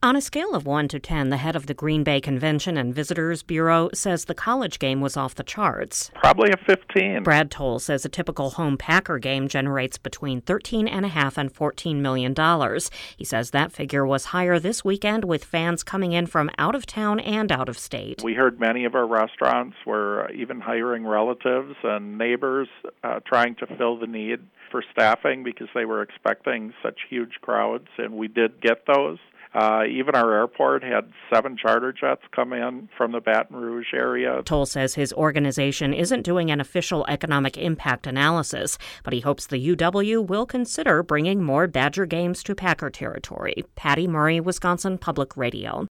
On a scale of 1 to 10, the head of the Green Bay Convention and Visitors Bureau says the College game was off the charts. Probably a 15. Brad Toll says a typical home Packer game generates between $13.5 and $14 million. He says that figure was higher this weekend with fans coming in from out of town and out of state. We heard many of our restaurants were even hiring relatives and neighbors trying to fill the need for staffing because they were expecting such huge crowds, and we did get those. Even our airport had 7 charter jets come in from the Baton Rouge area. Toll says his organization isn't doing an official economic impact analysis, but he hopes the UW will consider bringing more Badger games to Packer territory. Patty Murray, Wisconsin Public Radio.